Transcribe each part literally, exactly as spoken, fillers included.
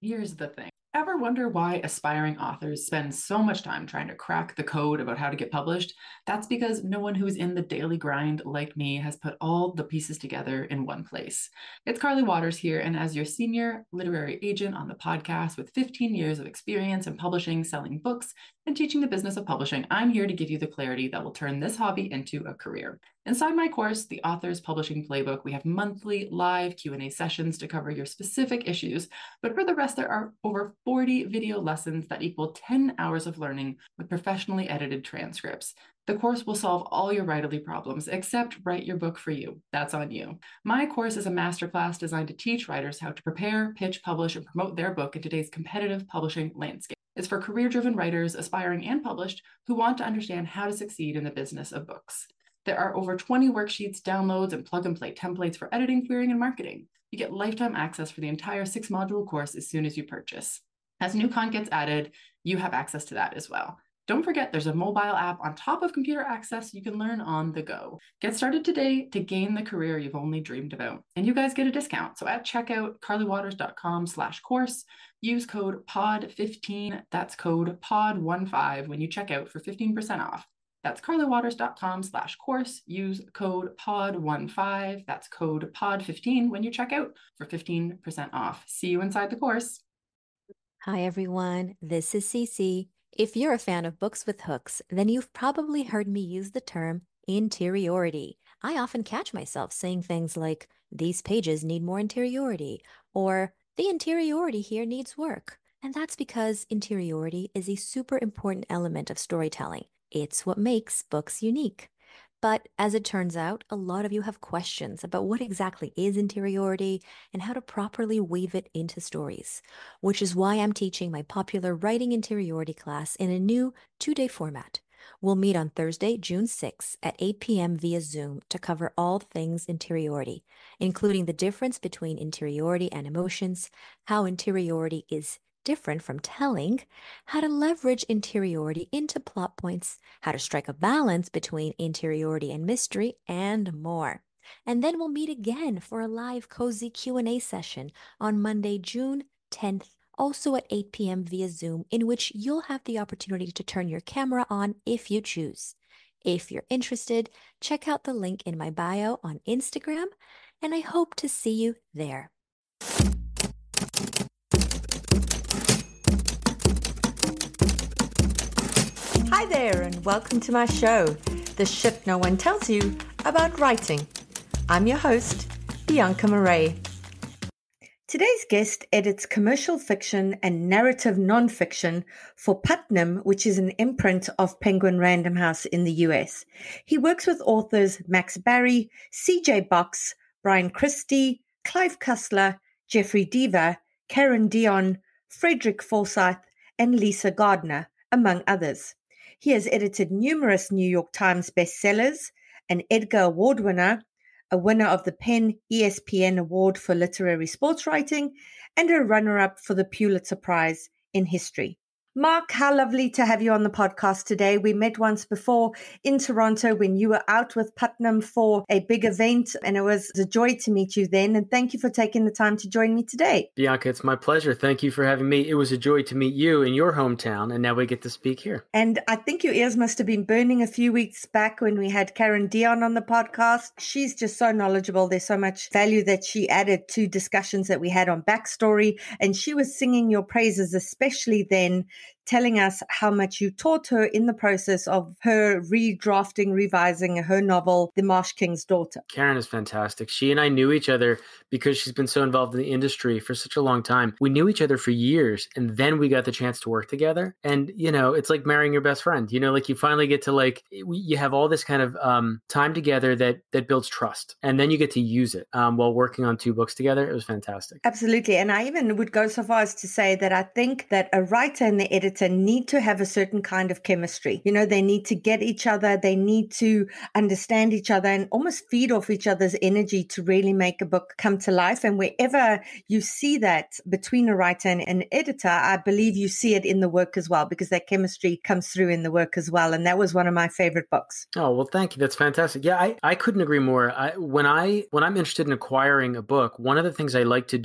Here's the thing. Ever wonder why aspiring authors spend so much time trying to crack the code about how to get published? That's because no one who's in the daily grind like me has put all the pieces together in one place. It's Carly Waters here, and as your senior literary agent on the podcast with fifteen years of experience in publishing, selling books, and teaching the business of publishing, I'm here to give you the clarity that will turn this hobby into a career. Inside my course, The Author's Publishing Playbook, we have monthly live Q and A sessions to cover your specific issues, but for the rest, there are over forty video lessons that equal ten hours of learning with professionally edited transcripts. The course will solve all your writerly problems, except write your book for you. That's on you. My course is a masterclass designed to teach writers how to prepare, pitch, publish, and promote their book in today's competitive publishing landscape. It's for career-driven writers, aspiring and published, who want to understand how to succeed in the business of books. There are over twenty worksheets, downloads, and plug-and-play templates for editing, querying, and marketing. You get lifetime access for the entire six-module course as soon as you purchase. As new content gets added, you have access to that as well. Don't forget, there's a mobile app on top of computer access you can learn on the go. Get started today to gain the career you've only dreamed about. And you guys get a discount. So at checkout, carlywaters.com slash course, use code P O D fifteen, that's code P O D fifteen when you check out for fifteen percent off. That's carlywaters.com slash course, use code P O D fifteen, that's code P O D fifteen when you check out for fifteen percent off. See you inside the course. Hi everyone, this is Cece. If you're a fan of books with hooks, then you've probably heard me use the term interiority. I often catch myself saying things like, these pages need more interiority, or the interiority here needs work. And that's because interiority is a super important element of storytelling. It's what makes books unique. But as it turns out, a lot of you have questions about what exactly is interiority and how to properly weave it into stories, which is why I'm teaching my popular Writing Interiority class in a new two-day format. We'll meet on Thursday, June sixth at eight p.m. via Zoom to cover all things interiority, including the difference between interiority and emotions, how interiority is different from telling, how to leverage interiority into plot points, how to strike a balance between interiority and mystery, and more. And then we'll meet again for a live cozy Q and A session on Monday, June tenth, also at eight p.m. via Zoom, in which you'll have the opportunity to turn your camera on if you choose. If you're interested, check out the link in my bio on Instagram, and I hope to see you there. Hi there, and welcome to my show, The Shit No One Tells You About Writing. I'm your host, Bianca Murray. Today's guest edits commercial fiction and narrative nonfiction for Putnam, which is an imprint of Penguin Random House in the U S. He works with authors Max Barry, C J Box, Brian Christie, Clive Cussler, Jeffrey Deaver, Karen Dion, Frederick Forsyth, and Lisa Gardner, among others. He has edited numerous New York Times bestsellers, an Edgar Award winner, a winner of the PEN E S P N Award for Literary Sports Writing, and a runner-up for the Pulitzer Prize in History. Mark, how lovely to have you on the podcast today. We met once before in Toronto when you were out with Putnam for a big event, and it was a joy to meet you then. And thank you for taking the time to join me today. Bianca, it's my pleasure. Thank you for having me. It was a joy to meet you in your hometown, and now we get to speak here. And I think your ears must have been burning a few weeks back when we had Karen Dion on the podcast. She's just so knowledgeable. There's so much value that she added to discussions that we had on backstory, and she was singing your praises, especially then, telling us how much you taught her in the process of her redrafting, revising her novel, The Marsh King's Daughter. Karen is fantastic. She and I knew each other because she's been so involved in the industry for such a long time. We knew each other for years, and then we got the chance to work together. And, you know, it's like marrying your best friend. You know, like you finally get to like, you have all this kind of um, time together that that builds trust. And then you get to use it um, while working on two books together. It was fantastic. Absolutely. And I even would go so far as to say that I think that a writer and the editor need to have a certain kind of chemistry. You know, they need to get each other. They need to understand each other and almost feed off each other's energy to really make a book come to life. And wherever you see that between a writer and an editor, I believe you see it in the work as well, because that chemistry comes through in the work as well. And that was one of my favorite books. Oh, well, thank you. That's fantastic. Yeah, I, I couldn't agree more. I, when I, when I'm interested in acquiring a book, one of the things I like to do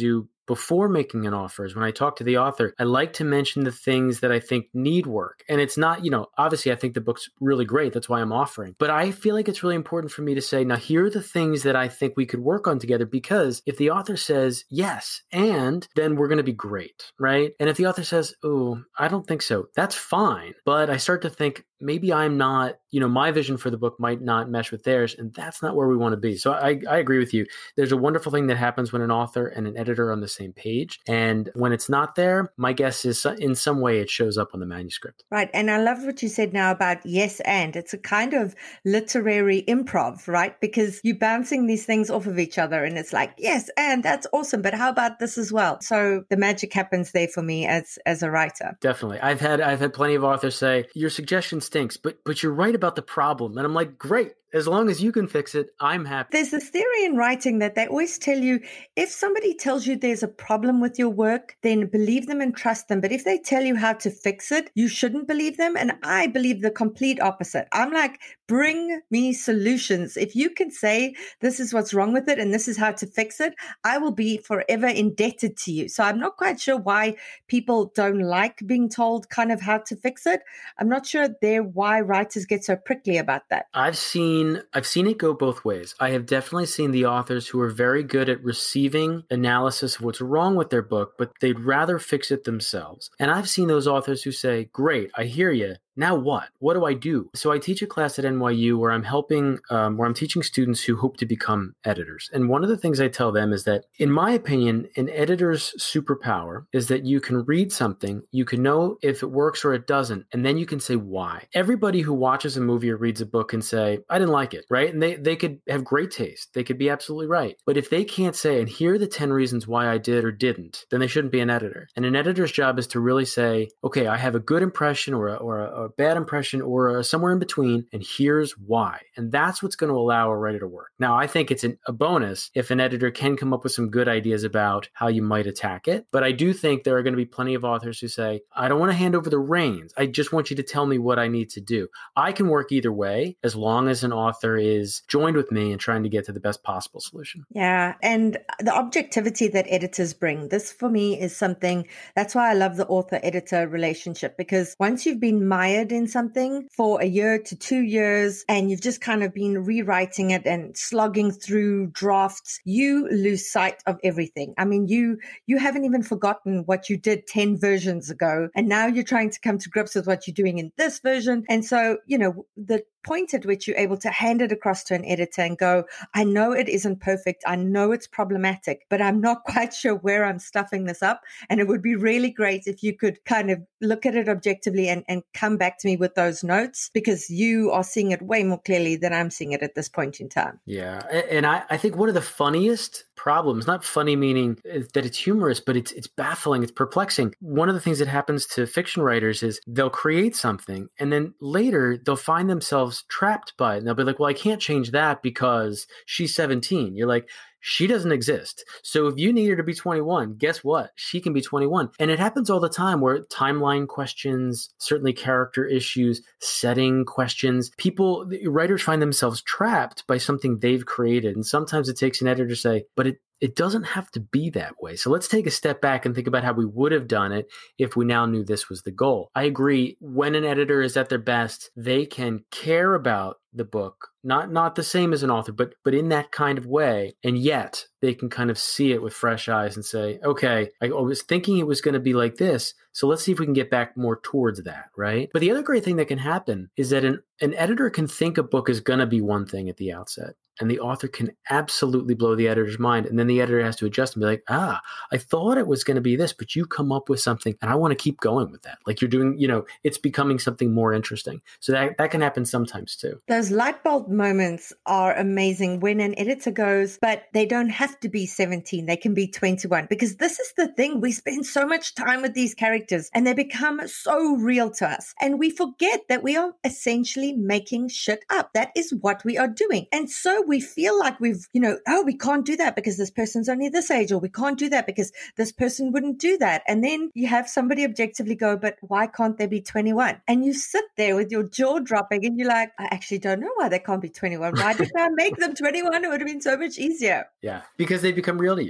before making an offer is when I talk to the author, I like to mention the things that I think need work. And it's not, you know, obviously I think the book's really great. That's why I'm offering. But I feel like it's really important for me to say, now here are the things that I think we could work on together, because if the author says yes, and then we're going to be great, right? And if the author says, oh, I don't think so, that's fine. But I start to think, maybe I'm not, you know, my vision for the book might not mesh with theirs, and that's not where we want to be. So I, I agree with you. There's a wonderful thing that happens when an author and an editor are on the same page. And when it's not there, my guess is in some way it shows up on the manuscript. Right. And I love what you said now about yes and. It's a kind of literary improv, right? Because you're bouncing these things off of each other and it's like, yes, and that's awesome. But how about this as well? So the magic happens there for me as as a writer. Definitely. I've had I've had plenty of authors say, your suggestion stinks, but but you're right about the problem. And I'm like, great. As long as you can fix it, I'm happy. There's this theory in writing that they always tell you, if somebody tells you there's a problem with your work, then believe them and trust them. But if they tell you how to fix it, you shouldn't believe them. And I believe the complete opposite. I'm like, bring me solutions. If you can say this is what's wrong with it and this is how to fix it, I will be forever indebted to you. So I'm not quite sure why people don't like being told kind of how to fix it. I'm not sure there why writers get so prickly about that. I've seen I've seen it go both ways. I have definitely seen the authors who are very good at receiving analysis of what's wrong with their book, but they'd rather fix it themselves. And I've seen those authors who say, great, I hear you. Now what? What do I do? So I teach a class at N Y U where I'm helping, um, where I'm teaching students who hope to become editors. And one of the things I tell them is that, in my opinion, an editor's superpower is that you can read something, you can know if it works or it doesn't, and then you can say why. Everybody who watches a movie or reads a book can say, I didn't like it, right? And they, they could have great taste. They could be absolutely right. But if they can't say, and here are the ten reasons why I did or didn't, then they shouldn't be an editor. And an editor's job is to really say, okay, I have a good impression or a, or a, a bad impression or a, somewhere in between, and here's why. And that's what's going to allow a writer to work. Now, I think it's an, a bonus if an editor can come up with some good ideas about how you might attack it. But I do think there are going to be plenty of authors who say, I don't want to hand over the reins. I just want you to tell me what I need to do. I can work either way as long as an author is joined with me in trying to get to the best possible solution. Yeah. And the objectivity that editors bring, this for me is something, that's why I love the author-editor relationship, because once you've been mired in something for a year to two years and you've just kind of been rewriting it and slogging through drafts, you lose sight of everything. I mean, you you haven't even forgotten what you did ten versions ago, and now you're trying to come to grips with what you're doing in this version. And so, you know, the point at which you're able to hand it across to an editor and go, I know it isn't perfect. I know it's problematic, but I'm not quite sure where I'm stuffing this up. And it would be really great if you could kind of look at it objectively and, and come back to me with those notes, because you are seeing it way more clearly than I'm seeing it at this point in time. Yeah. And I, I think one of the funniest problems, not funny meaning that it's humorous, but it's it's baffling, it's perplexing. One of the things that happens to fiction writers is they'll create something and then later they'll find themselves trapped by it. And they'll be like, well, I can't change that because she's seventeen. You're like, she doesn't exist. So if you need her to be twenty-one, guess what? She can be twenty-one. And it happens all the time where timeline questions, certainly character issues, setting questions, people, writers find themselves trapped by something they've created. And sometimes it takes an editor to say, but it It doesn't have to be that way. So let's take a step back and think about how we would have done it if we now knew this was the goal. I agree. When an editor is at their best, they can care about the book, not not the same as an author, but but in that kind of way. And yet they can kind of see it with fresh eyes and say, okay, I was thinking it was going to be like this. So let's see if we can get back more towards that, right? But the other great thing that can happen is that an, an editor can think a book is going to be one thing at the outset. And the author can absolutely blow the editor's mind. And then the editor has to adjust and be like, ah, I thought it was going to be this, but you come up with something and I want to keep going with that. Like you're doing, you know, it's becoming something more interesting. So that, that can happen sometimes too. Those light bulb moments are amazing when an editor goes, but they don't have to be seventeen. They can be twenty-one, because this is the thing. We spend so much time with these characters and they become so real to us. And we forget that we are essentially making shit up. That is what we are doing. And so we feel like we've, you know, oh, we can't do that because this person's only this age, or we can't do that because this person wouldn't do that. And then you have somebody objectively go, but why can't they be twenty-one? And you sit there with your jaw dropping and you're like, I actually don't know why they can't be twenty-one. Why did I make them twenty-one? It would have been so much easier. Yeah, because they become real to you.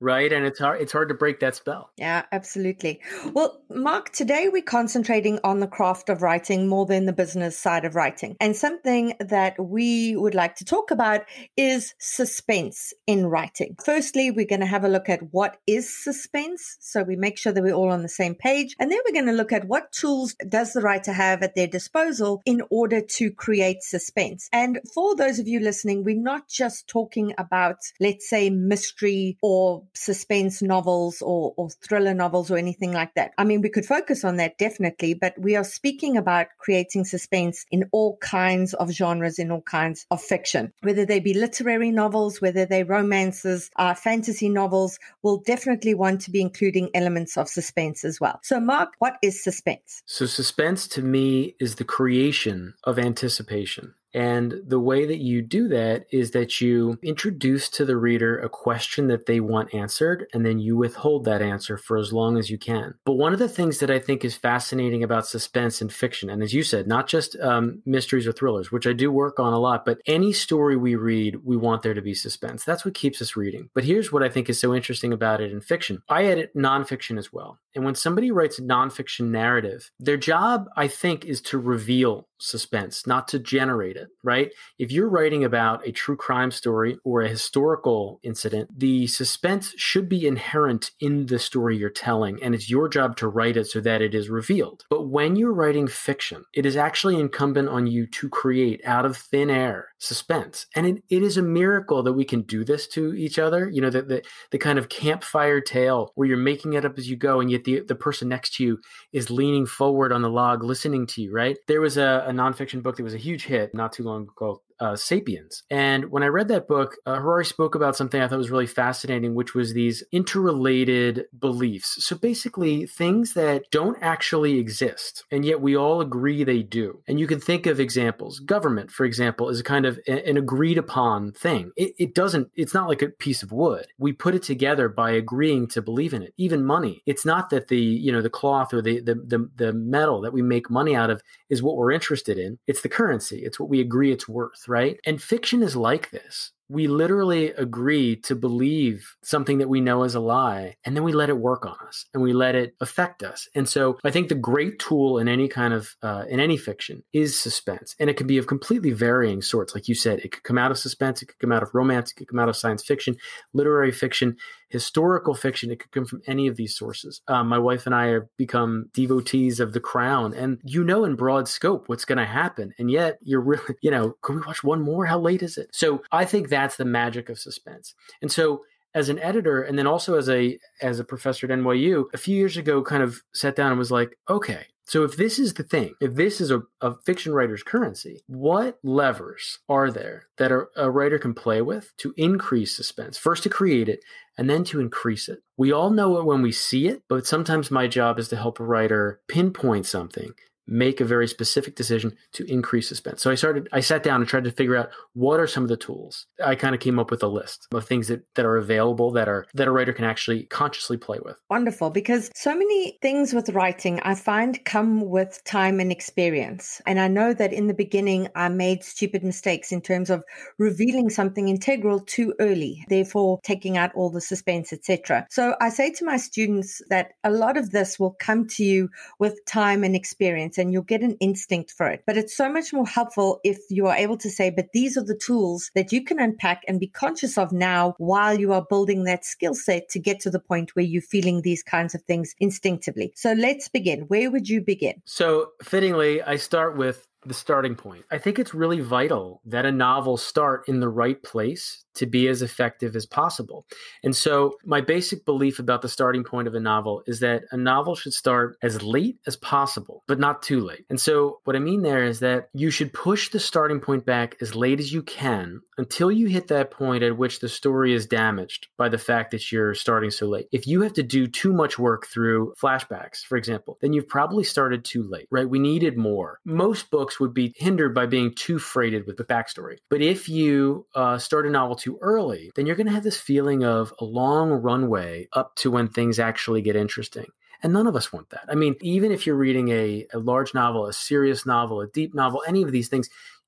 right? And it's hard, it's hard to break that spell. Yeah, absolutely. Well, Mark, today we're concentrating on the craft of writing more than the business side of writing. And something that we would like to talk about is suspense in writing. Firstly, we're going to have a look at what is suspense, so we make sure that we're all on the same page. And then we're going to look at what tools does the writer have at their disposal in order to create suspense. And for those of you listening, we're not just talking about, let's say, mystery or suspense novels or, or thriller novels or anything like that. I mean, we could focus on that definitely, but we are speaking about creating suspense in all kinds of genres, in all kinds of fiction, whether they be literary novels, whether they romances, uh, fantasy novels. We'll definitely want to be including elements of suspense as well. So Mark, what is suspense? So suspense to me is the creation of anticipation. And the way that you do that is that you introduce to the reader a question that they want answered, and then you withhold that answer for as long as you can. But one of the things that I think is fascinating about suspense in fiction, and as you said, not just um, mysteries or thrillers, which I do work on a lot, but any story we read, we want there to be suspense. That's what keeps us reading. But here's what I think is so interesting about it in fiction. I edit nonfiction as well. And when somebody writes a nonfiction narrative, their job, I think, is to reveal suspense, not to generate it, right? If you're writing about a true crime story or a historical incident, the suspense should be inherent in the story you're telling, and it's your job to write it so that it is revealed. But when you're writing fiction, it is actually incumbent on you to create out of thin air suspense. And it, it is a miracle that we can do this to each other. You know, the, the, the kind of campfire tale where you're making it up as you go, and yet the, the person next to you is leaning forward on the log, listening to you, right? There was a, a nonfiction book that was a huge hit not too long ago, Uh, Sapiens. And when I read that book, uh, Harari spoke about something I thought was really fascinating, which was these interrelated beliefs. So basically things that don't actually exist, and yet we all agree they do. And you can think of examples. Government, for example, is a kind of a, an agreed upon thing. It, it doesn't, it's not like a piece of wood. We put it together by agreeing to believe in it. Even money. It's not that the, you know, the cloth or the, the, the, the metal that we make money out of is what we're interested in. It's the currency. It's what we agree it's worth. Right? And fiction is like this. We literally agree to believe something that we know is a lie, and then we let it work on us and we let it affect us. And so I think the great tool in any kind of, uh, in any fiction is suspense. And it can be of completely varying sorts. Like you said, it could come out of suspense, it could come out of romance, it could come out of science fiction, literary fiction, historical fiction. It could come from any of these sources. Um, my wife and I have become devotees of The Crown, and you know in broad scope what's going to happen. And yet you're really, you know, can we watch one more? How late is it? So I think that's the magic of suspense. And so as an editor, and then also as a as a professor at N Y U, a few years ago kind of sat down and was like, okay, so if this is the thing, if this is a, a fiction writer's currency, what levers are there that a, a writer can play with to increase suspense? First to create it, and then to increase it. We all know it when we see it, but sometimes my job is to help a writer pinpoint something, make a very specific decision to increase suspense. So I started, I sat down and tried to figure out what are some of the tools. I kind of came up with a list of things that, that are available that are, that a writer can actually consciously play with. Wonderful, because so many things with writing I find come with time and experience. And I know that in the beginning, I made stupid mistakes in terms of revealing something integral too early, therefore taking out all the suspense, et cetera. So I say to my students that a lot of this will come to you with time and experience, and you'll get an instinct for it. But it's so much more helpful if you are able to say, but these are the tools that you can unpack and be conscious of now while you are building that skill set to get to the point where you're feeling these kinds of things instinctively. So let's begin. Where would you begin? So fittingly, I start with the starting point. I think it's really vital that a novel start in the right place to be as effective as possible. And so my basic belief about the starting point of a novel is that a novel should start as late as possible, but not too late. And so what I mean there is that you should push the starting point back as late as you can until you hit that point at which the story is damaged by the fact that you're starting so late. If you have to do too much work through flashbacks, for example, then you've probably started too late, right? We needed more. Most books would be hindered by being too freighted with the backstory. But if you uh, start a novel too early, then you're going to have this feeling of a long runway up to when things actually get interesting. And none of us want that. I mean, even if you're reading a, a large novel, a serious novel, a deep novel, any of these things,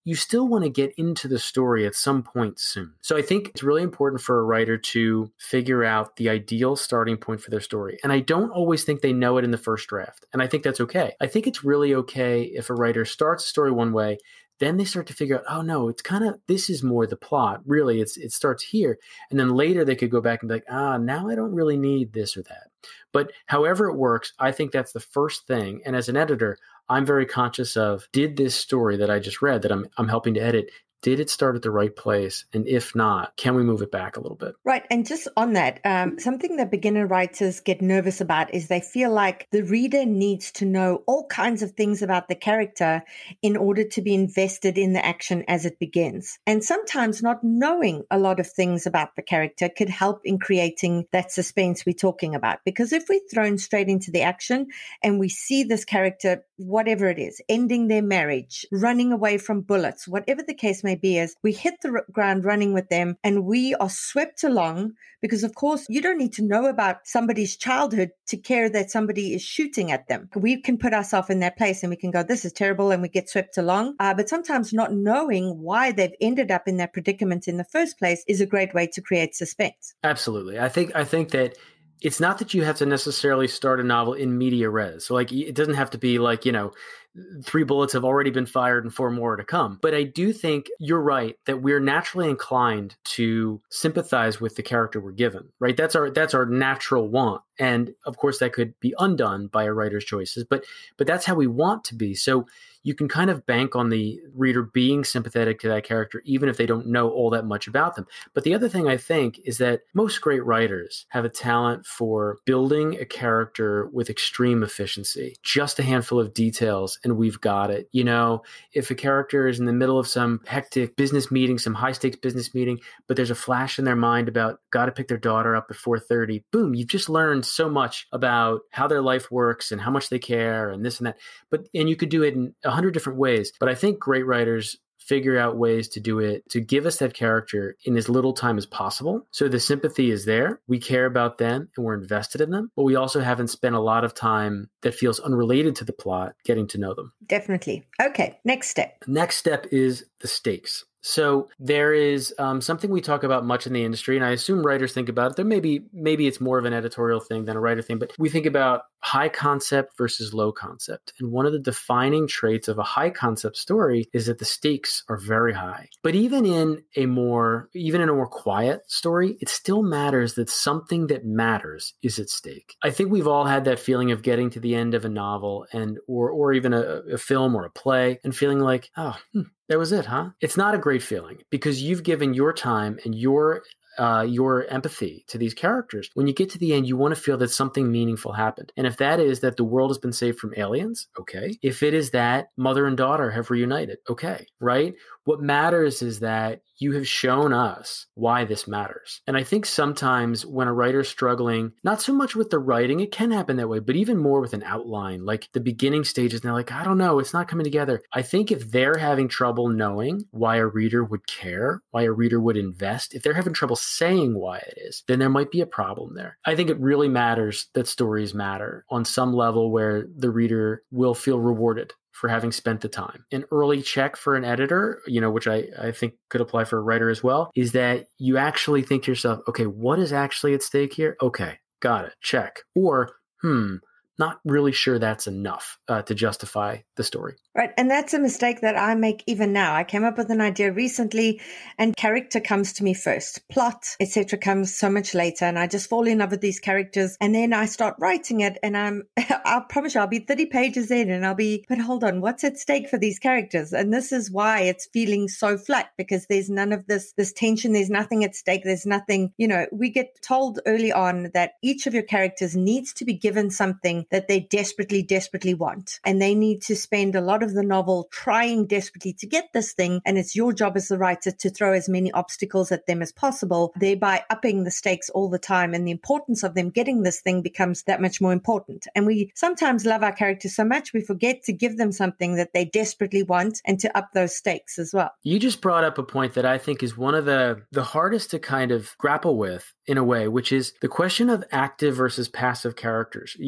you still want to get into the story at some point soon. So I think it's really important for a writer to figure out the ideal starting point for their story. And I don't always think they know it in the first draft. And I think that's okay. I think it's really okay if a writer starts a story one way, then they start to figure out, oh no, it's kind of, this is more the plot. Really, it's it starts here. And then later they could go back and be like, ah, now I don't really need this or that. But however it works, I think that's the first thing. And as an editor, I'm very conscious of, did this story that I just read that I'm I'm helping to edit, did it start at the right place? And if not, can we move it back a little bit? Right. And just on that, um, something that beginner writers get nervous about is they feel like the reader needs to know all kinds of things about the character in order to be invested in the action as it begins. And sometimes not knowing a lot of things about the character could help in creating that suspense we're talking about. Because if we're thrown straight into the action and we see this character, whatever it is, ending their marriage, running away from bullets, whatever the case may be, is we hit the r- ground running with them and we are swept along because, of course, you don't need to know about somebody's childhood to care that somebody is shooting at them. We can put ourselves in that place and we can go, this is terrible, and we get swept along. Uh, but sometimes not knowing why they've ended up in that predicament in the first place is a great way to create suspense. Absolutely. I think I think that it's not that you have to necessarily start a novel in media res. So like, it doesn't have to be like, you know, three bullets have already been fired and four more to come. But I do think you're right that we're naturally inclined to sympathize with the character we're given, right? That's our that's our natural want. And of course, that could be undone by a writer's choices, but but that's how we want to be. So you can kind of bank on the reader being sympathetic to that character, even if they don't know all that much about them. But the other thing I think is that most great writers have a talent for building a character with extreme efficiency, just a handful of details, and we've got it. You know, if a character is in the middle of some hectic business meeting, some high stakes business meeting, but there's a flash in their mind about got to pick their daughter up at four thirty, boom, you've just learned so much about how their life works and how much they care and this and that. But, and you could do it in a hundred different ways. But I think great writers figure out ways to do it, to give us that character in as little time as possible. So the sympathy is there. We care about them and we're invested in them, but we also haven't spent a lot of time that feels unrelated to the plot getting to know them. Definitely. Okay. Next step. Next step is the stakes. So there is um, something we talk about much in the industry, and I assume writers think about it. There maybe maybe it's more of an editorial thing than a writer thing, but we think about high concept versus low concept. And one of the defining traits of a high concept story is that the stakes are very high. But even in a more even in a more quiet story, it still matters that something that matters is at stake. I think we've all had that feeling of getting to the end of a novel and or or even a, a film or a play and feeling like, oh, hmm, that was it, huh? It's not a great feeling because you've given your time and your uh, your empathy to these characters. When you get to the end, you want to feel that something meaningful happened. And if that is that the world has been saved from aliens, okay. If it is that mother and daughter have reunited, okay, right? What matters is that you have shown us why this matters. And I think sometimes when a writer's struggling, not so much with the writing, it can happen that way, but even more with an outline, like the beginning stages, and they're like, I don't know, it's not coming together. I think if they're having trouble knowing why a reader would care, why a reader would invest, if they're having trouble saying why it is, then there might be a problem there. I think it really matters that stories matter on some level where the reader will feel rewarded for having spent the time. An early check for an editor, you know, which I, I think could apply for a writer as well, is that you actually think to yourself, okay, what is actually at stake here? Okay, got it, check. Or, hmm, not really sure that's enough uh, to justify the story. Right. And that's a mistake that I make even now. I came up with an idea recently and character comes to me first. Plot, et cetera comes so much later. And I just fall in love with these characters. And then I start writing it and I'm, I promise you, I'll be thirty pages in and I'll be, but hold on, what's at stake for these characters? And this is why it's feeling so flat because there's none of this, this tension. There's nothing at stake. There's nothing, you know, we get told early on that each of your characters needs to be given something that they desperately, desperately want. And they need to spend a lot of the novel trying desperately to get this thing. And it's your job as the writer to throw as many obstacles at them as possible, thereby upping the stakes all the time. And the importance of them getting this thing becomes that much more important. And we sometimes love our characters so much, we forget to give them something that they desperately want and to up those stakes as well. You just brought up a point that I think is one of the, the hardest to kind of grapple with in a way, which is the question of active versus passive characters. You're, you're,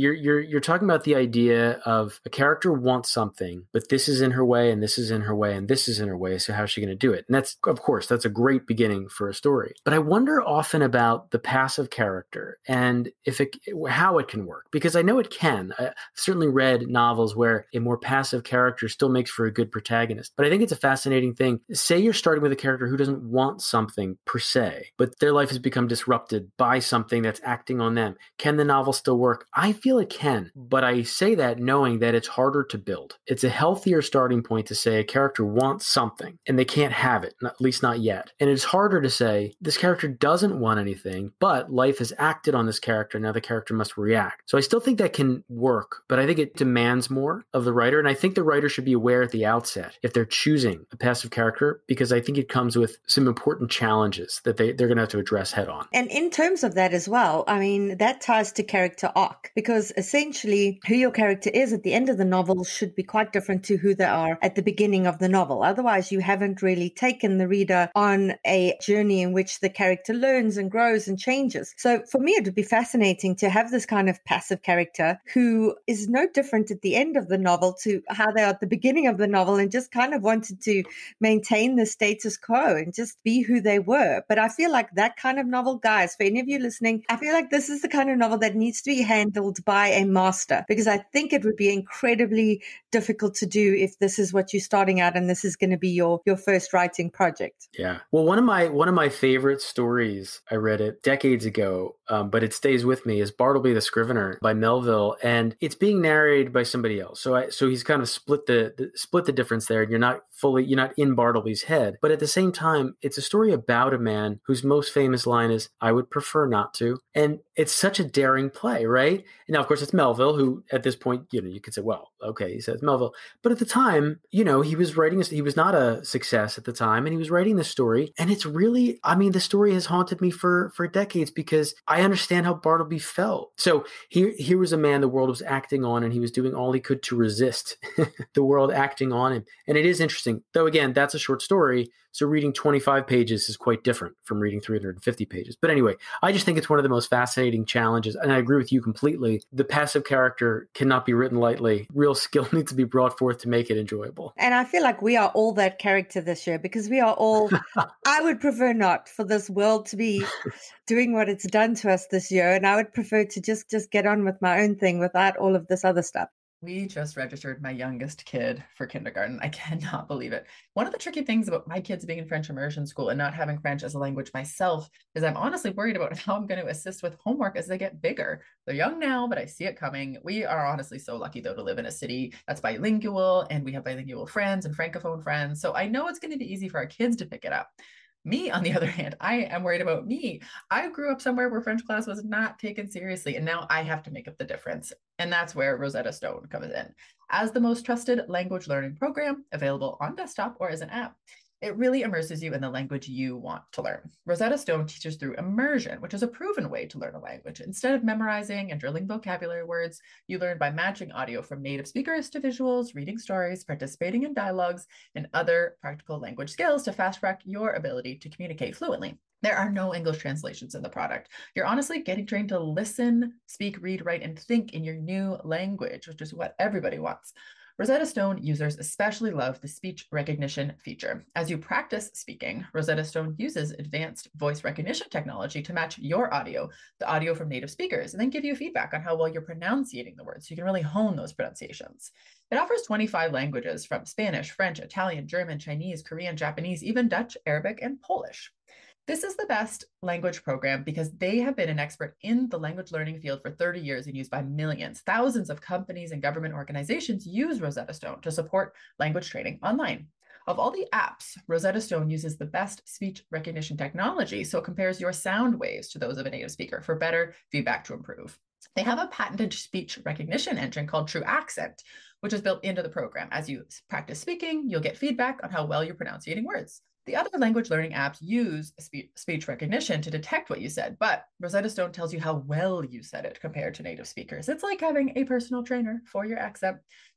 you're talking about the idea of a character wants something, but this is in her way and this is in her way and this is in her way. So how's she going to do it? And that's, of course, that's a great beginning for a story. But I wonder often about the passive character and if it, how it can work, because I know it can. I've certainly read novels where a more passive character still makes for a good protagonist. But I think it's a fascinating thing. Say you're starting with a character who doesn't want something per se, but their life has become disrupted by something that's acting on them. Can the novel still work? I feel it can, but I say that knowing that it's harder to build. It's a healthier starting point to say a character wants something and they can't have it, at least not yet. And it's harder to say this character doesn't want anything, but life has acted on this character. Now the character must react. So I still think that can work, but I think it demands more of the writer. And I think the writer should be aware at the outset if they're choosing a passive character, because I think it comes with some important challenges that they, they're going to have to address head on. And in terms of that as well, I mean, that ties to character arc, because essentially who your character is at the end of the novel should be quite different to who they are at the beginning of the novel. Otherwise, you haven't really taken the reader on a journey in which the character learns and grows and changes. So for me, it would be fascinating to have this kind of passive character who is no different at the end of the novel to how they are at the beginning of the novel and just kind of wanted to maintain the status quo and just be who they were. But I feel like that kind of novel, guys, for any of you listening, I feel like this is the kind of novel that needs to be handled by a master, because I think it would be incredibly difficult to do if this is what you're starting out and this is going to be your your first writing project. Yeah. Well, one of my one of my favorite stories, I read it decades ago, um, but it stays with me, is Bartleby the Scrivener by Melville, and it's being narrated by somebody else. So I so he's kind of split the, the split the difference there, and you're not fully you're not in Bartleby's head, but at the same time, it's a story about a man whose most famous line is, "I would prefer not to," and it's such a daring play, right? And now, of course, it's Melville, who at this point, you know, you could say, well, okay, he says Melville, but at the time, you know, he was writing, he was not a success at the time, and he was writing this story, and it's really, I mean, the story has haunted me for for decades because I understand how Bartleby felt. So here, here was a man the world was acting on, and he was doing all he could to resist the world acting on him. And it is interesting, though. Again, that's a short story. So reading twenty-five pages is quite different from reading three hundred fifty pages. But anyway, I just think it's one of the most fascinating challenges. And I agree with you completely. The passive character cannot be written lightly. Real skill needs to be brought forth to make it enjoyable. And I feel like we are all that character this year, because we are all, I would prefer not for this world to be doing what it's done to us this year. And I would prefer to just, just get on with my own thing without all of this other stuff. We just registered my youngest kid for kindergarten. I cannot believe it. One of the tricky things about my kids being in French immersion school and not having French as a language myself is I'm honestly worried about how I'm going to assist with homework as they get bigger. They're young now, but I see it coming. We are honestly so lucky, though, to live in a city that's bilingual, and we have bilingual friends and francophone friends. So I know it's going to be easy for our kids to pick it up. Me, on the other hand, I am worried about me. I grew up somewhere where French class was not taken seriously, and now I have to make up the difference. And that's where Rosetta Stone comes in. As the most trusted language learning program available on desktop or as an app, it really immerses you in the language you want to learn. Rosetta Stone teaches through immersion, which is a proven way to learn a language. Instead of memorizing and drilling vocabulary words, you learn by matching audio from native speakers to visuals, reading stories, participating in dialogues, and other practical language skills to fast-track your ability to communicate fluently. There are no English translations in the product. You're honestly getting trained to listen, speak, read, write, and think in your new language, which is what everybody wants. Rosetta Stone users especially love the speech recognition feature. As you practice speaking, Rosetta Stone uses advanced voice recognition technology to match your audio, the audio from native speakers, and then give you feedback on how well you're pronunciating the words so you can really hone those pronunciations. It offers twenty-five languages from Spanish, French, Italian, German, Chinese, Korean, Japanese, even Dutch, Arabic, and Polish. This is the best language program because they have been an expert in the language learning field for thirty years and used by millions. Thousands of companies and government organizations use Rosetta Stone to support language training online. Of all the apps, Rosetta Stone uses the best speech recognition technology, so it compares your sound waves to those of a native speaker for better feedback to improve. They have a patented speech recognition engine called True Accent, which is built into the program. As you practice speaking, you'll get feedback on how well you're pronouncing words. The other language learning apps use spe- speech recognition to detect what you said, but Rosetta Stone tells you how well you said it compared to native speakers. It's like having a personal trainer for your accent.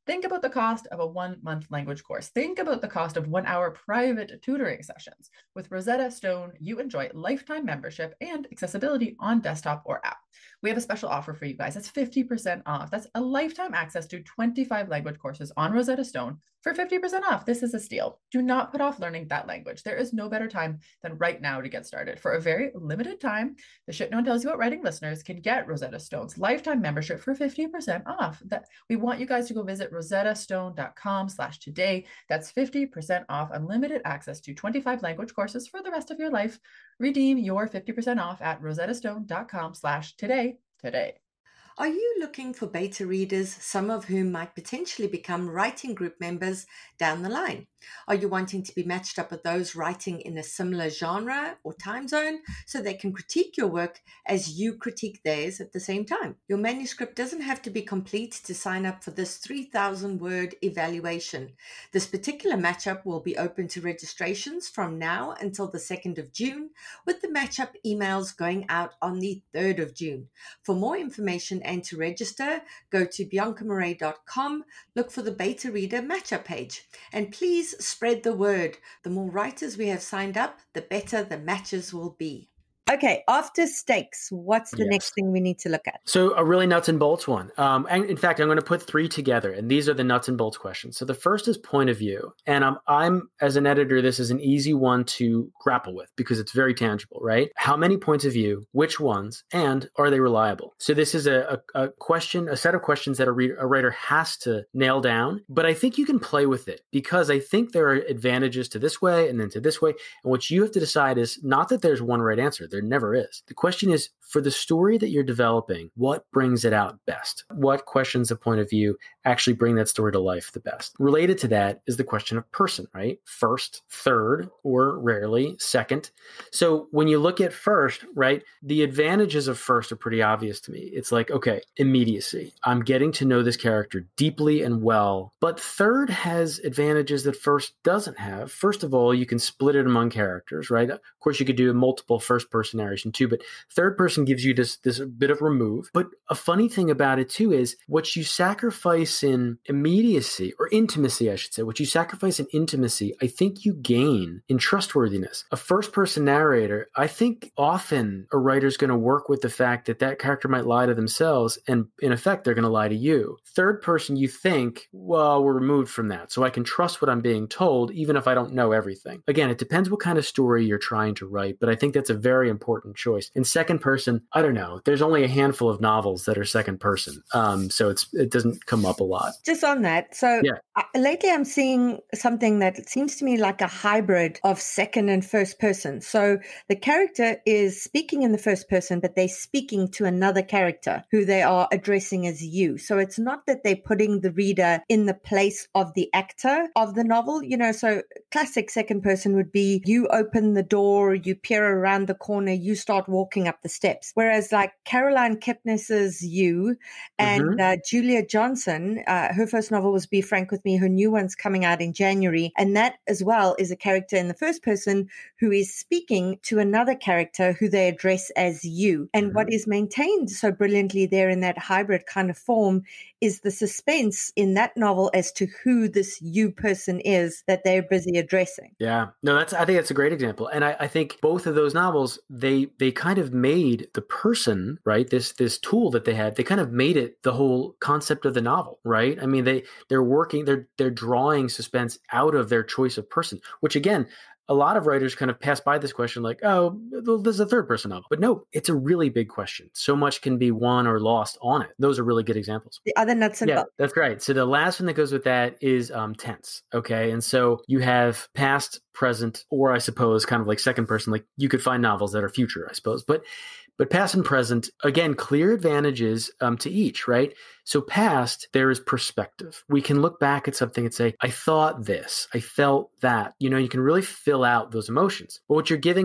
Think about the cost of a one-month language course. Think about the cost of one-hour private tutoring sessions. With Rosetta Stone, you enjoy lifetime membership and accessibility on desktop or app. We have a special offer for you guys. That's fifty percent off. That's a lifetime access to twenty-five language courses on Rosetta Stone for fifty percent off. This is a steal. Do not put off learning that language. There is no better time than right now to get started. For a very limited time, the Shit No One Tells You About Writing listeners can get Rosetta Stone's lifetime membership for fifty percent off. That we want you guys to go visit rosettastone.com slash today. That's fifty percent off unlimited access to twenty-five language courses for the rest of your life. Redeem your fifty percent off at rosettastone.com slash today today. Are you looking for beta readers, some of whom might potentially become writing group members down the line? Are you wanting to be matched up with those writing in a similar genre or time zone so they can critique your work as you critique theirs at the same time? Your manuscript doesn't have to be complete to sign up for this three thousand word evaluation. This particular matchup will be open to registrations from now until the second of June, with the matchup emails going out on the third of June. For more information and to register, go to bianca marais dot com, look for the beta reader matchup page, and please spread the word. The more writers we have signed up, the better the matches will be. Okay, after stakes, what's the Yes. next thing we need to look at? So a really nuts and bolts one. Um, and in fact, I'm going to put three together, and these are the nuts and bolts questions. So the first is point of view. And I'm, I'm as an editor, this is an easy one to grapple with because it's very tangible, right? How many points of view, which ones, and are they reliable? So this is a, a, a question, a set of questions that a, reader, a writer has to nail down. But I think you can play with it because I think there are advantages to this way and then to this way. And what you have to decide is not that there's one right answer. There never is. The question is, for the story that you're developing, what brings it out best? What questions of point of view actually bring that story to life the best? Related to that is the question of person, right? First, third, or rarely second. So when you look at first, right, the advantages of first are pretty obvious to me. It's like, okay, immediacy. I'm getting to know this character deeply and well. But third has advantages that first doesn't have. First of all, you can split it among characters, right? Of course, you could do a multiple first person narration too, but third person gives you this, this bit of remove. But a funny thing about it too is what you sacrifice in immediacy or intimacy, I should say, what you sacrifice in intimacy, I think you gain in trustworthiness. A first person narrator, I think often a writer's going to work with the fact that that character might lie to themselves and in effect, they're going to lie to you. Third person, you think, well, we're removed from that. So I can trust what I'm being told, even if I don't know everything. Again, it depends what kind of story you're trying to write, but I think that's a very important choice. In second person, I don't know. There's only a handful of novels that are second person. Um, so it's it doesn't come up a lot. Just on that. So yeah. uh, lately I'm seeing something that seems to me like a hybrid of second and first person. So the character is speaking in the first person, but they're speaking to another character who they are addressing as you. So it's not that they're putting the reader in the place of the actor of the novel. You know, so classic second person would be you open the door, you peer around the corner, you start walking up the steps. Whereas like Caroline Kepnes's You and Mm-hmm. uh, Julia Johnson, uh, her first novel was Be Frank With Me. Her new one's coming out in January. And that as well is a character in the first person who is speaking to another character who they address as you. And Mm-hmm. what is maintained so brilliantly there in that hybrid kind of form is the suspense in that novel as to who this you person is that they're busy addressing. Yeah, no, that's, I think that's a great example. And I, I think both of those novels, they, they kind of made the person, right? This, this tool that they had, they kind of made it the whole concept of the novel, right? I mean, they, they're working, they're, they're drawing suspense out of their choice of person, which again, a lot of writers kind of pass by this question like, oh, this is a third person novel. But no, it's a really big question. So much can be won or lost on it. Those are really good examples. The other nuts and Yeah, bolts. that's right. So the last one that goes with that is um, tense. Okay. And so you have past, present, or I suppose kind of like second person, like you could find novels that are future, I suppose. But But past and present, again, clear advantages um, to each, right? So past, there is perspective. We can look back at something and say, I thought this, I felt that. You know, you can really fill out those emotions. But what you're giving up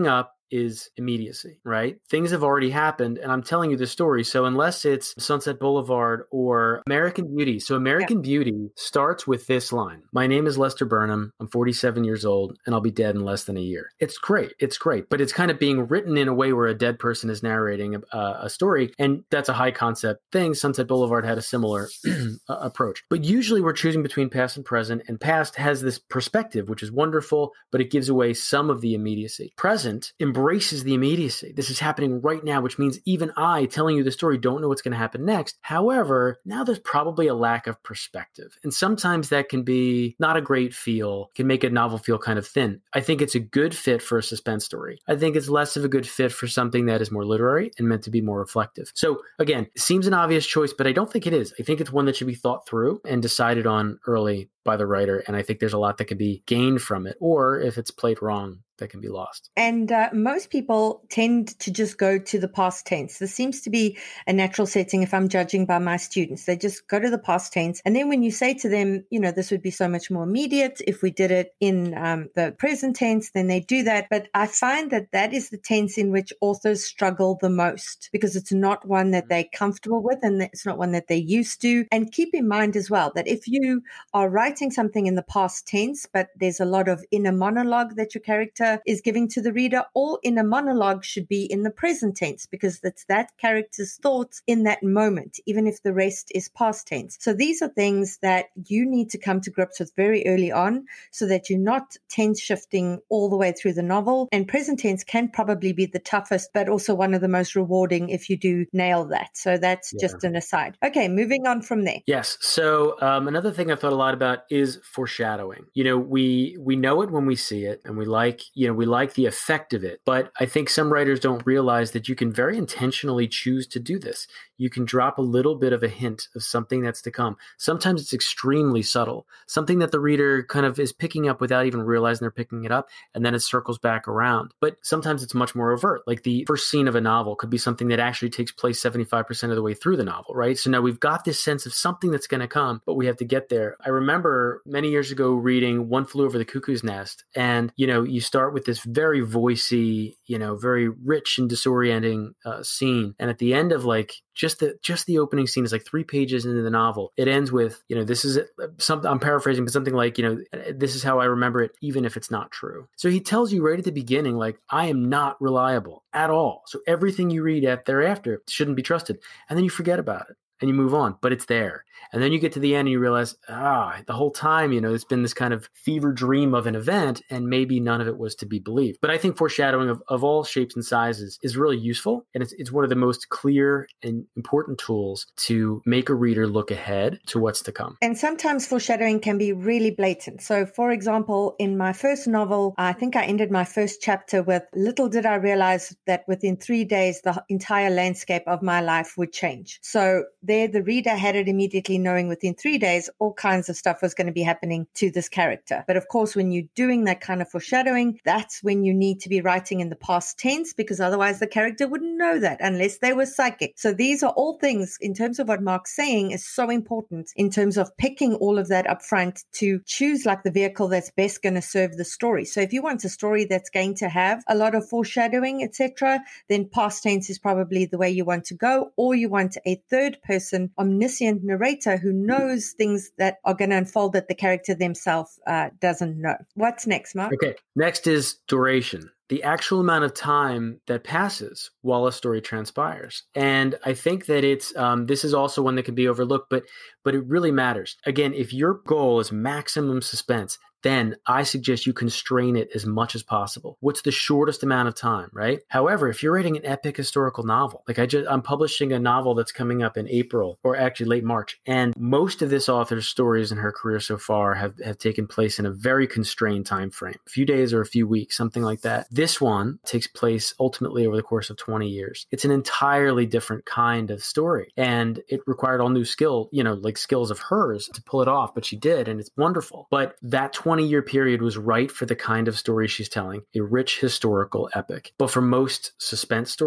is immediacy, right? Things have already happened and I'm telling you the story. So unless it's Sunset Boulevard or American Beauty. So American yeah. Beauty starts with this line. My name is Lester Burnham. I'm forty-seven years old and I'll be dead in less than a year. It's great. It's great. But it's kind of being written in a way where a dead person is narrating a, a story. And that's a high concept thing. Sunset Boulevard had a similar approach. But usually we're choosing between past and present, and past has this perspective, which is wonderful, but it gives away some of the immediacy. Present embraces the immediacy. This is happening right now, which means even I, telling you the story, don't know what's going to happen next. However, now there's probably a lack of perspective. And sometimes that can be not a great feel, can make a novel feel kind of thin. I think it's a good fit for a suspense story. I think it's less of a good fit for something that is more literary and meant to be more reflective. So again, it seems an obvious choice, but I don't think it is. I think it's one that should be thought through and decided on early by the writer. And I think there's a lot that can be gained from it. Or if it's played wrong, that can be lost. And uh, most people tend to just go to the past tense. This seems to be a natural setting if I'm judging by my students. They just go to the past tense. And then when you say to them, you know, this would be so much more immediate if we did it in um, the present tense, then they do that. But I find that that is the tense in which authors struggle the most because it's not one that they're comfortable with and it's not one that they're used to. And keep in mind as well that if you are writing something in the past tense, but there's a lot of inner monologue that your character is giving to the reader, all inner monologue should be in the present tense because that's that character's thoughts in that moment, even if the rest is past tense. So these are things that you need to come to grips with very early on so that you're not tense shifting all the way through the novel. And present tense can probably be the toughest, but also one of the most rewarding if you do nail that. So that's yeah. just an aside. Okay, moving on from there. Yes. So um, another thing I've thought a lot about is foreshadowing. You know, we we know it when we see it and we like, you know, we like the effect of it. But I think some writers don't realize that you can very intentionally choose to do this. You can drop a little bit of a hint of something that's to come. Sometimes it's extremely subtle, something that the reader kind of is picking up without even realizing they're picking it up, and then it circles back around. But sometimes it's much more overt. Like the first scene of a novel could be something that actually takes place seventy-five percent of the way through the novel, right? So now we've got this sense of something that's going to come, but we have to get there. I remember many years ago reading One Flew Over the Cuckoo's Nest, and, you know, you start with this very voicey, you know, very rich and disorienting uh, scene. And at the end of like just the just the opening scene is like three pages into the novel. It ends with, you know, this is something I'm paraphrasing, but something like, you know, this is how I remember it, even if it's not true. So he tells you right at the beginning, like, I am not reliable at all. So everything you read at thereafter shouldn't be trusted. And then you forget about it and you move on, but it's there. And then you get to the end and you realize, ah, the whole time, you know, it's been this kind of fever dream of an event and maybe none of it was to be believed. But I think foreshadowing of, of all shapes and sizes is really useful. And it's, it's one of the most clear and important tools to make a reader look ahead to what's to come. And sometimes foreshadowing can be really blatant. So for example, in my first novel, I think I ended my first chapter with, little did I realize that within three days, the entire landscape of my life would change. So there, the reader had it immediately knowing within three days, all kinds of stuff was going to be happening to this character. But of course, when you're doing that kind of foreshadowing, that's when you need to be writing in the past tense, because otherwise the character wouldn't know that unless they were psychic. So these are all things in terms of what Mark's saying is so important in terms of picking all of that up front to choose like the vehicle that's best going to serve the story. So if you want a story that's going to have a lot of foreshadowing, et cetera, then past tense is probably the way you want to go, or you want a third person omniscient narrator who knows things that are going to unfold that the character themselves uh, doesn't know. What's next, Mark? Okay, next is duration. The actual amount of time that passes while a story transpires. And I think that it's, um, this is also one that can be overlooked, but, but it really matters. Again, if your goal is maximum suspense, then I suggest you constrain it as much as possible. What's the shortest amount of time, right? However, if you're writing an epic historical novel, like I just, I'm publishing a novel that's coming up in April, or actually late March, and most of this author's stories in her career so far have, have taken place in a very constrained time frame, a few days or a few weeks, something like that. This one takes place ultimately over the course of twenty years. It's an entirely different kind of story, and it required all new skill, you know, like skills of hers to pull it off, but she did, and it's wonderful. But that twenty year period was right for the kind of story she's telling, a rich historical epic. But for most suspense stories,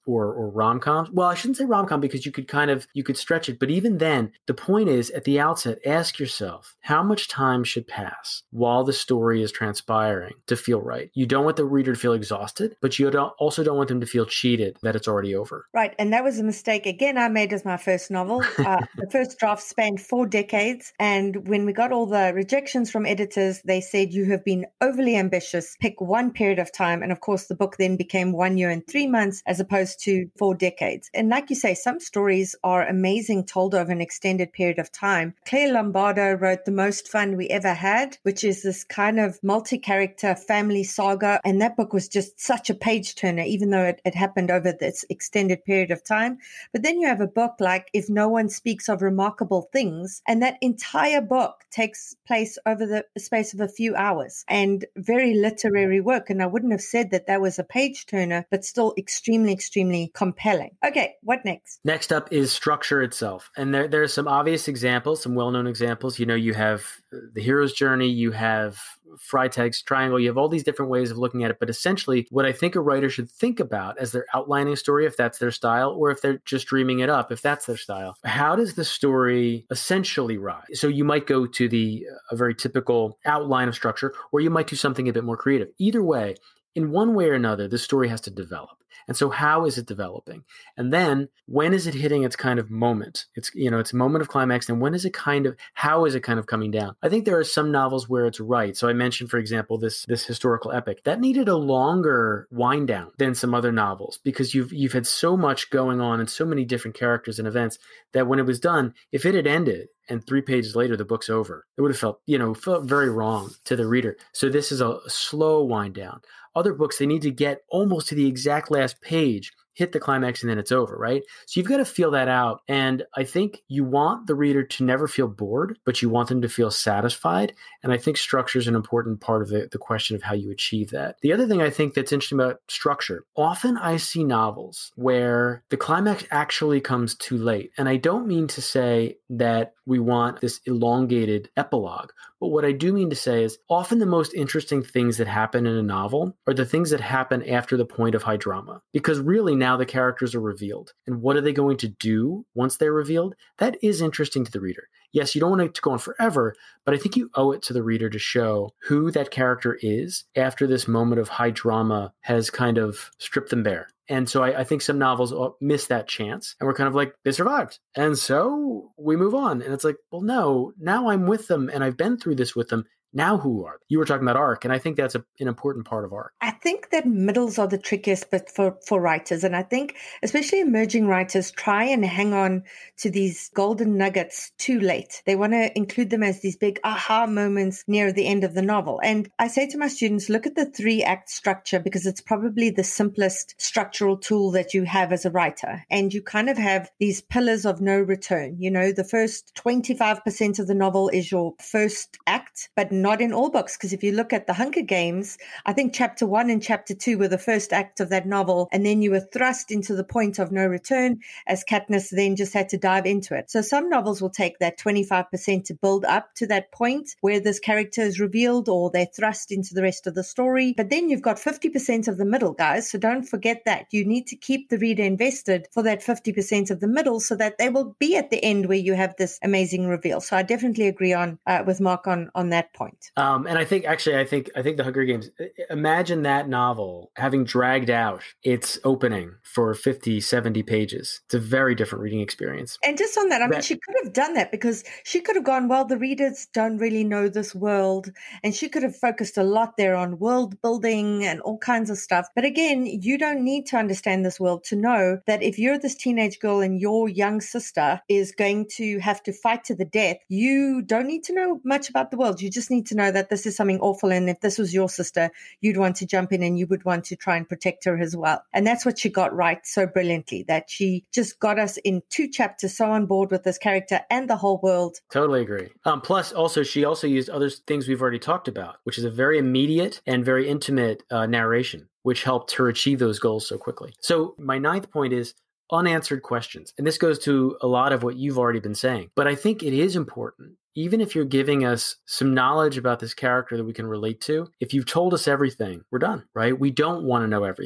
or or rom-coms. Well, I shouldn't say rom-com because you could kind of, you could stretch it. But even then, the point is at the outset, ask yourself, how much time should pass while the story is transpiring to feel right? You don't want the reader to feel exhausted, but you don't, also don't want them to feel cheated that it's already over. Right. And that was a mistake, again, I made as my first novel. Uh, the first draft spanned four decades. And when we got all the rejections from editors, they said, you have been overly ambitious. Pick one period of time. And of course, the book then became one year and three months as opposed to four decades. And like you say, some stories are amazing, told over an extended period of time. Claire Lombardo wrote The Most Fun We Ever Had, which is this kind of multi-character family saga. And that book was just such a page turner, even though it, it happened over this extended period of time. But then you have a book like If No One Speaks of Remarkable Things, and that entire book takes place over the space of a few hours, and very literary work. And I wouldn't have said that that was a page turner, but still extremely, extremely compelling. Okay, what next? Next up is structure itself. And there, there are some obvious examples, some well-known examples. You know, you have the hero's journey, you have Freytag's triangle, you have all these different ways of looking at it. But essentially, what I think a writer should think about as they're outlining a story, if that's their style, or if they're just dreaming it up, if that's their style, how does the story essentially rise? So you might go to the a very typical outline of structure, or you might do something a bit more creative. Either way, in one way or another, the story has to develop. And so how is it developing? And then when is it hitting its kind of moment? It's, you know, it's a moment of climax. And when is it kind of, how is it kind of coming down? I think there are some novels where it's right. So I mentioned, for example, this, this historical epic that needed a longer wind down than some other novels, because you've, you've had so much going on and so many different characters and events that when it was done, if it had ended and three pages later, the book's over, it would have felt, you know, felt very wrong to the reader. So this is a slow wind down. Other books, they need to get almost to the exact last page, hit the climax, and then it's over, right? So you've got to feel that out. And I think you want the reader to never feel bored, but you want them to feel satisfied. And I think structure is an important part of the, the question of how you achieve that. The other thing I think that's interesting about structure, often I see novels where the climax actually comes too late. And I don't mean to say that we want this elongated epilogue. But what I do mean to say is often the most interesting things that happen in a novel are the things that happen after the point of high drama. Because really now the characters are revealed. And what are they going to do once they're revealed? That is interesting to the reader. Yes, you don't want it to go on forever, but I think you owe it to the reader to show who that character is after this moment of high drama has kind of stripped them bare. And so I, I think some novels miss that chance, and we're kind of like, they survived. And so we move on. And it's like, well, no, now I'm with them and I've been through this with them. Now who are they? You were talking about arc, and I think that's a, an important part of arc. I think that middles are the trickiest but for, for writers. And I think especially emerging writers try and hang on to these golden nuggets too late. They want to include them as these big aha moments near the end of the novel. And I say to my students, look at the three-act structure, because it's probably the simplest structural tool that you have as a writer. And you kind of have these pillars of no return. You know, the first twenty-five percent of the novel is your first act, but not in all books, because if you look at the Hunger Games, I think chapter one and chapter two were the first act of that novel, and then you were thrust into the point of no return as Katniss then just had to dive into it. So some novels will take that twenty-five percent to build up to that point where this character is revealed or they're thrust into the rest of the story. But then you've got fifty percent of the middle, guys. So don't forget that. You need to keep the reader invested for that fifty percent of the middle so that they will be at the end where you have this amazing reveal. So I definitely agree on uh, with Mark on, on that point. Um, and I think actually, I think I think the Hunger Games. Imagine that novel having dragged out its opening for fifty, seventy pages. It's a very different reading experience. And just on that, I mean, she could have done that because she could have gone, well, the readers don't really know this world, and she could have focused a lot there on world building and all kinds of stuff. But again, you don't need to understand this world to know that if you're this teenage girl and your young sister is going to have to fight to the death, you don't need to know much about the world. You just need to know that this is something awful. And if this was your sister, you'd want to jump in and you would want to try and protect her as well. And that's what she got right so brilliantly, that she just got us in two chapters so on board with this character and the whole world. Totally agree. Um, plus, also, she also used other things we've already talked about, which is a very immediate and very intimate uh, narration, which helped her achieve those goals so quickly. So my ninth point is unanswered questions. And this goes to a lot of what you've already been saying. But I think it is important, even if you're giving us some knowledge about this character that we can relate to, if you've told us everything, we're done, right? We don't want to know everything.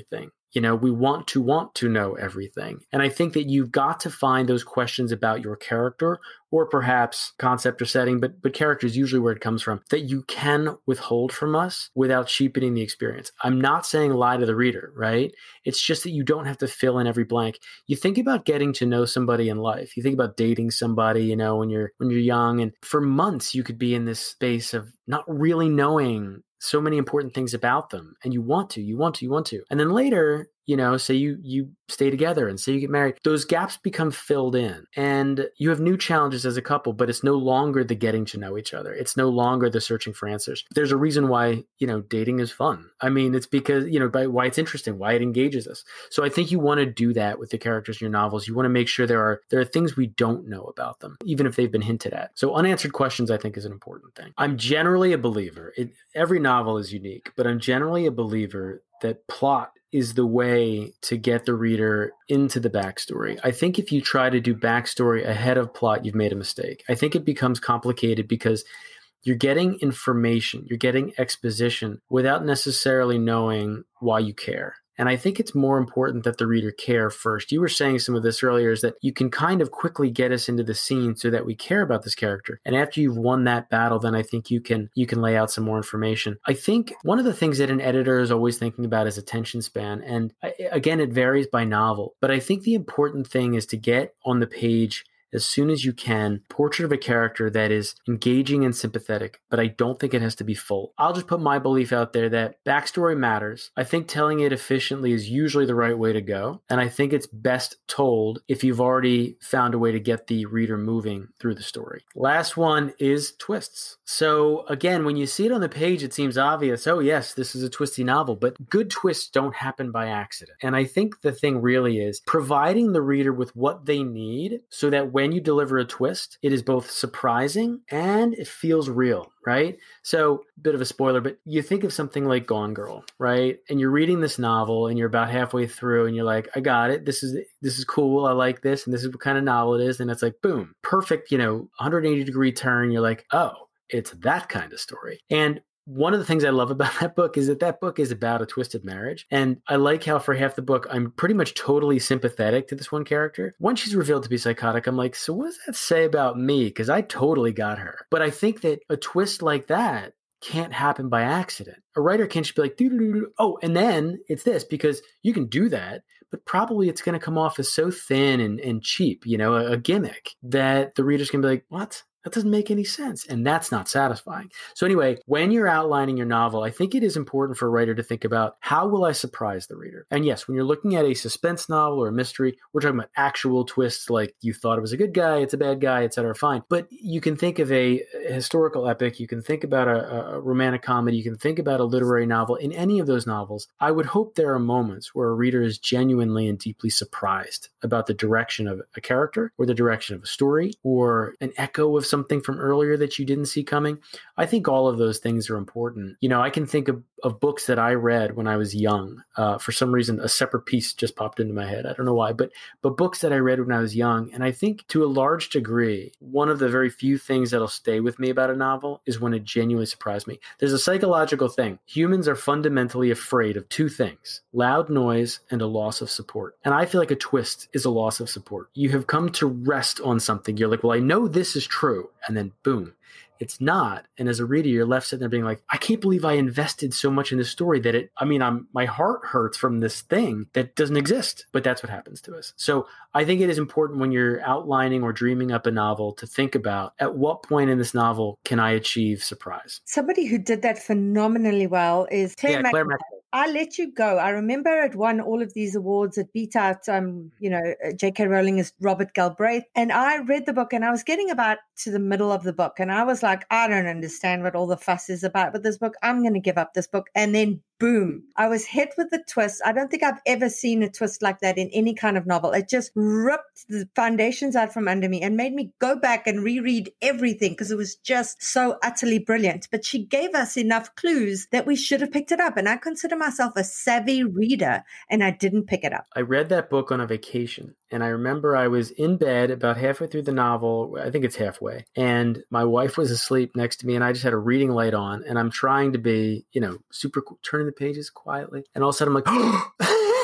You know, we want to want to know everything. And I think that you've got to find those questions about your character or perhaps concept or setting, but but character is usually where it comes from, that you can withhold from us without cheapening the experience. I'm not saying lie to the reader, right? It's just that you don't have to fill in every blank. You think about getting to know somebody in life. You think about dating somebody, you know, when you're when you're young, and for months you could be in this space of not really knowing so many important things about them. And you want to, you want to, you want to. And then later, you know, say you you stay together and say you get married, those gaps become filled in and you have new challenges as a couple, but it's no longer the getting to know each other. It's no longer the searching for answers. There's a reason why, you know, dating is fun. I mean, it's because, you know, by why it's interesting, why it engages us. So I think you want to do that with the characters in your novels. You want to make sure there are there are things we don't know about them, even if they've been hinted at. So unanswered questions, I think, is an important thing. I'm generally a believer. It, every novel is unique, but I'm generally a believer that plot is the way to get the reader into the backstory. I think if you try to do backstory ahead of plot, you've made a mistake. I think it becomes complicated because you're getting information, you're getting exposition without necessarily knowing why you care. And I think it's more important that the reader care first. You were saying some of this earlier, is that you can kind of quickly get us into the scene so that we care about this character. And after you've won that battle, then I think you can you can lay out some more information. I think one of the things that an editor is always thinking about is attention span. And again, it varies by novel. But I think the important thing is to get on the page as soon as you can, portrait of a character that is engaging and sympathetic, but I don't think it has to be full. I'll just put my belief out there that backstory matters. I think telling it efficiently is usually the right way to go. And I think it's best told if you've already found a way to get the reader moving through the story. Last one is twists. So again, when you see it on the page, it seems obvious. Oh yes, this is a twisty novel, but good twists don't happen by accident. And I think the thing really is providing the reader with what they need so that when you deliver a twist, it is both surprising and it feels real, right? So, bit of a spoiler, but you think of something like Gone Girl, right? And you're reading this novel and you're about halfway through and you're like, I got it. This is this is cool. I like this. And this is what kind of novel it is. And it's like, boom, perfect, you know, one hundred eighty degree turn. You're like, oh, it's that kind of story. And one of the things I love about that book is that that book is about a twisted marriage. And I like how for half the book, I'm pretty much totally sympathetic to this one character. Once she's revealed to be psychotic, I'm like, so what does that say about me? Because I totally got her. But I think that a twist like that can't happen by accident. A writer can't just be like, doo-doo-doo-doo. Oh, and then it's this, because you can do that, but probably it's going to come off as so thin and, and cheap, you know, a, a gimmick that the readers can be like, what? That doesn't make any sense. And that's not satisfying. So anyway, when you're outlining your novel, I think it is important for a writer to think about, how will I surprise the reader? And yes, when you're looking at a suspense novel or a mystery, we're talking about actual twists, like you thought it was a good guy, it's a bad guy, et cetera. Fine. But you can think of a historical epic. You can think about a, a romantic comedy. You can think about a literary novel. In any of those novels, I would hope there are moments where a reader is genuinely and deeply surprised about the direction of a character or the direction of a story or an echo of something something from earlier that you didn't see coming. I think all of those things are important. You know, I can think of, of books that I read when I was young. Uh, for some reason, a separate piece just popped into my head. I don't know why, but but books that I read when I was young. And I think to a large degree, one of the very few things that'll stay with me about a novel is when it genuinely surprised me. There's a psychological thing. Humans are fundamentally afraid of two things: loud noise and a loss of support. And I feel like a twist is a loss of support. You have come to rest on something. You're like, well, I know this is true. And then boom, it's not. And as a reader, you're left sitting there being like, I can't believe I invested so much in this story that it, I mean, I'm, my heart hurts from this thing that doesn't exist, but that's what happens to us. So I think it is important when you're outlining or dreaming up a novel to think about, at what point in this novel can I achieve surprise? Somebody who did that phenomenally well is Claire yeah, Claire Mac- I Let You Go. I remember it won all of these awards. It beat out, um, you know, J K Rowling as Robert Galbraith. And I read the book and I was getting about to the middle of the book. And I was like, I don't understand what all the fuss is about with this book. I'm going to give up this book. And then boom, I was hit with the twist. I don't think I've ever seen a twist like that in any kind of novel. It just ripped the foundations out from under me and made me go back and reread everything because it was just so utterly brilliant. But she gave us enough clues that we should have picked it up. And I consider myself a savvy reader and I didn't pick it up. I read that book on a vacation. And I remember I was in bed about halfway through the novel. I think it's halfway. And my wife was asleep next to me and I just had a reading light on and I'm trying to be, you know, super cool, turning the pages quietly. And all of a sudden I'm like,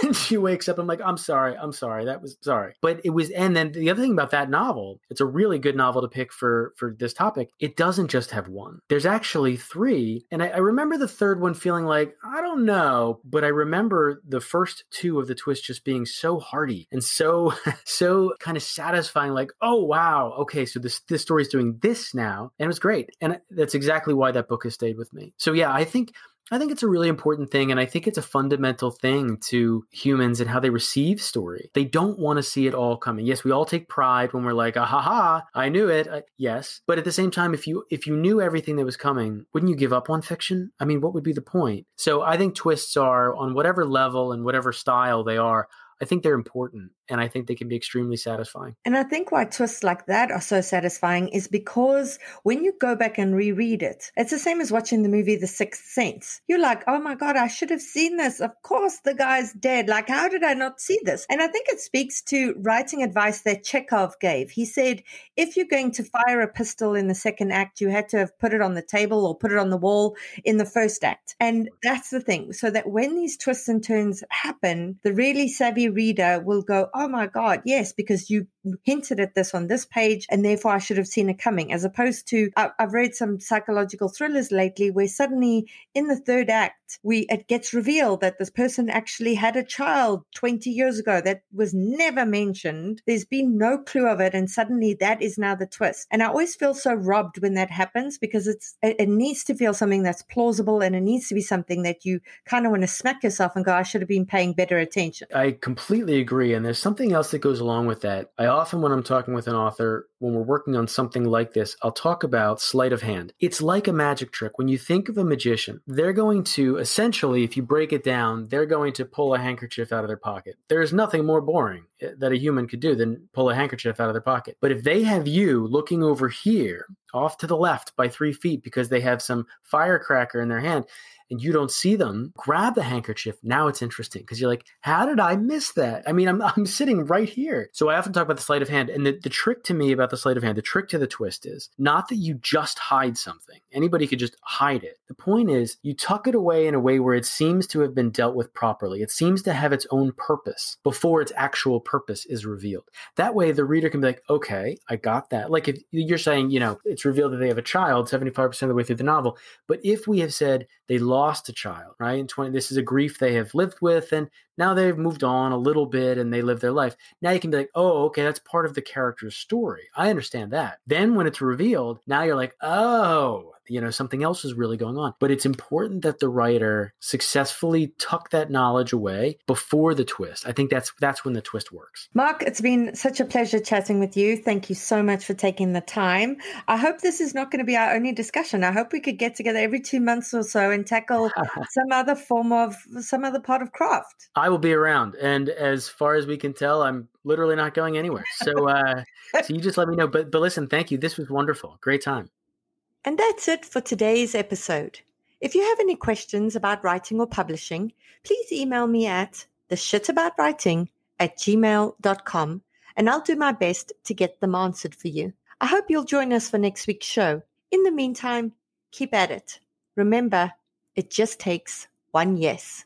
And she wakes up. I'm like, I'm sorry. I'm sorry. That was sorry. But it was, and then the other thing about that novel, it's a really good novel to pick for, for this topic. It doesn't just have one. There's actually three. And I, I remember the third one feeling like, I don't know, but I remember the first two of the twists just being so hearty and so, so kind of satisfying. Like, oh, wow. Okay. So this, this story is doing this now. And it was great. And that's exactly why that book has stayed with me. So yeah, I think I think it's a really important thing. And I think it's a fundamental thing to humans and how they receive story. They don't want to see it all coming. Yes, we all take pride when we're like, ah, ha, ha, I knew it. Uh, yes. But at the same time, if you if you knew everything that was coming, wouldn't you give up on fiction? I mean, what would be the point? So I think twists are, on whatever level and whatever style they are, I think they're important, and I think they can be extremely satisfying. And I think why twists like that are so satisfying is because when you go back and reread it, it's the same as watching the movie The Sixth Sense. You're like, oh my God, I should have seen this. Of course the guy's dead. Like, how did I not see this? And I think it speaks to writing advice that Chekhov gave. He said, if you're going to fire a pistol in the second act, you had to have put it on the table or put it on the wall in the first act. And that's the thing. So that when these twists and turns happen, the really savvy reader will go, oh my God, yes, because you hinted at this on this page and therefore I should have seen it coming. As opposed to, I've read some psychological thrillers lately where suddenly in the third act, we it gets revealed that this person actually had a child twenty years ago that was never mentioned. There's been no clue of it. And suddenly that is now the twist. And I always feel so robbed when that happens because it's it, it needs to feel something that's plausible and it needs to be something that you kind of want to smack yourself and go, I should have been paying better attention. I completely agree. And there's something else that goes along with that. I often, when I'm talking with an author, when we're working on something like this, I'll talk about sleight of hand. It's like a magic trick. When you think of a magician, they're going to essentially, if you break it down, they're going to pull a handkerchief out of their pocket. There's nothing more boring that a human could do than pull a handkerchief out of their pocket. But if they have you looking over here, off to the left by three feet because they have some firecracker in their hand, and you don't see them, grab the handkerchief. Now it's interesting because you're like, how did I miss that? I mean, I'm I'm sitting right here. So I often talk about the sleight of hand. And the, the trick to me about the sleight of hand, the trick to the twist is not that you just hide something. Anybody could just hide it. The point is you tuck it away in a way where it seems to have been dealt with properly. It seems to have its own purpose before its actual purpose is revealed. That way the reader can be like, okay, I got that. Like if you're saying, you know, it's revealed that they have a child seventy-five percent of the way through the novel. But if we have said they lost a child, right? And twenty, this is a grief they have lived with, and now they've moved on a little bit and they live their life. Now you can be like, oh, okay, that's part of the character's story. I understand that. Then when it's revealed, now you're like, oh, you know, something else is really going on. But it's important that the writer successfully tuck that knowledge away before the twist. I think that's that's when the twist works. Mark, it's been such a pleasure chatting with you. Thank you so much for taking the time. I hope this is not going to be our only discussion. I hope we could get together every two months or so and tackle some other form of, some other part of craft. I will be around. And as far as we can tell, I'm literally not going anywhere. So, uh, so you just let me know. But, but listen, thank you. This was wonderful. Great time. And that's it for today's episode. If you have any questions about writing or publishing, please email me at theshitaboutwriting at gmail dot com and I'll do my best to get them answered for you. I hope you'll join us for next week's show. In the meantime, keep at it. Remember, it just takes one yes.